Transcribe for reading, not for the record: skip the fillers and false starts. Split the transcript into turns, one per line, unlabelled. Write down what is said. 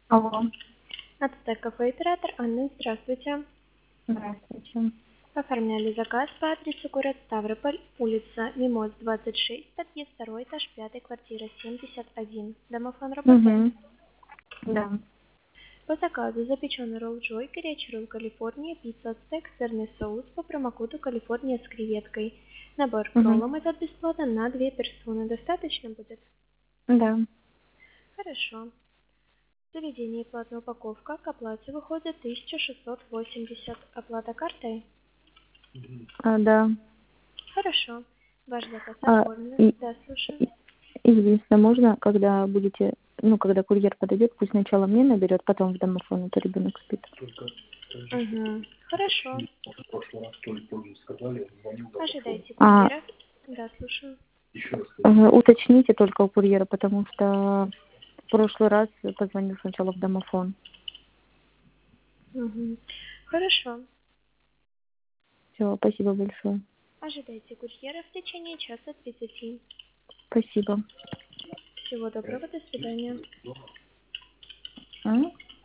Алло,
Ацтек кафе оператор Анна, здравствуйте.
здравствуйте.
Оформляли заказ по адресу город Ставрополь, улица Мимоз, 26, подъезд 2, этаж 5, квартира 71. Домофон работает?
Угу. Да.
По заказу запеченный ролл Джой, горячий ролл Калифорния, пицца Ацтек, сырный соус по промокоду Калифорния с креветкой. Набор к
Угу.
роллам этот бесплатно на 2 персоны. Достаточно будет?
Да.
Хорошо. В заведении платная упаковка, к оплате выходит 1680. Оплата картой?
Да.
Хорошо. Ваш заказ
А,
оформлен.
и,
Да, слушаю.
единственное, можно, когда будете, когда курьер подойдет, пусть сначала мне наберет, потом в домофон, а то ребенок спит.
Угу. Хорошо. Ожидайте
А,
курьера. Да, слушаю.
уточните только у курьера, потому что в прошлый раз позвонил сначала в домофон.
Угу. Хорошо.
Все, спасибо большое.
Ожидайте курьера в течение часа 30.
Спасибо.
Всего доброго, до свидания.
А?